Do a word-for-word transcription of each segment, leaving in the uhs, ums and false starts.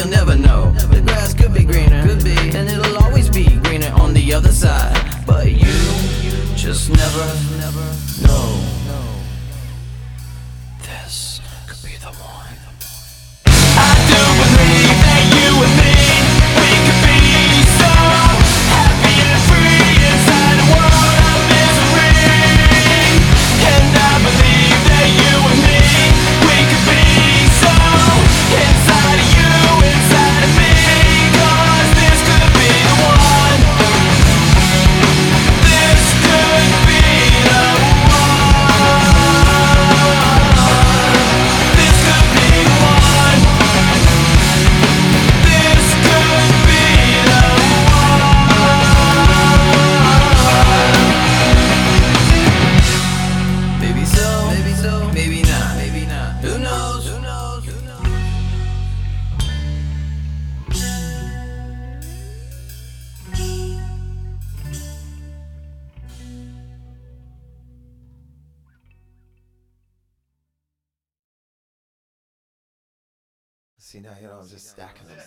you'll never know. The grass could be greener, could be, and it'll always be greener on the other side. But you just never, never know. This could be the one. I do believe that you and me, we could be so happy and free inside a world of misery. And I believe that you and me, we could be so inside of you, inside of me. Cause this could be the one. This could be the one. This could be the one. This could be the one. Maybe so, maybe so, maybe not, maybe not. Who knows? Who knows? Who knows? See, now, you know, I'm just stacking them.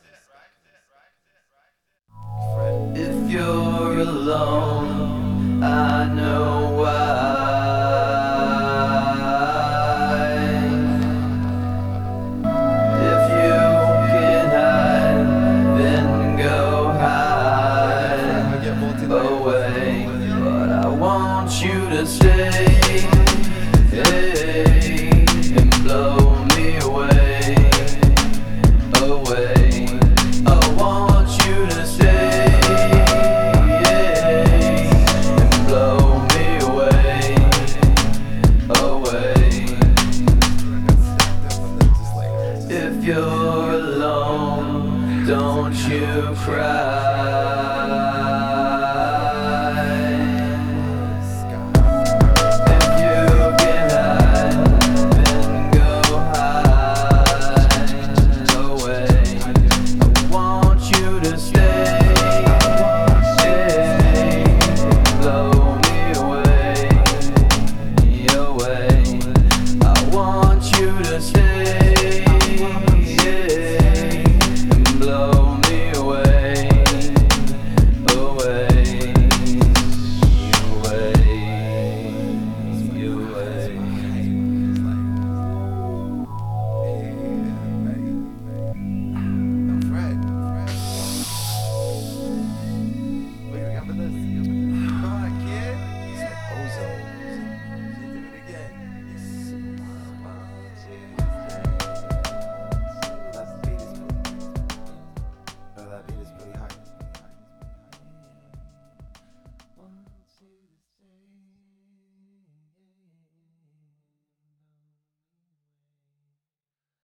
If you're alone, I know why. If you can hide, then go hide away. But I want you to stay, hey, and blow me away, away. I want you to stay, and blow me away, away. If you're alone, don't you cry.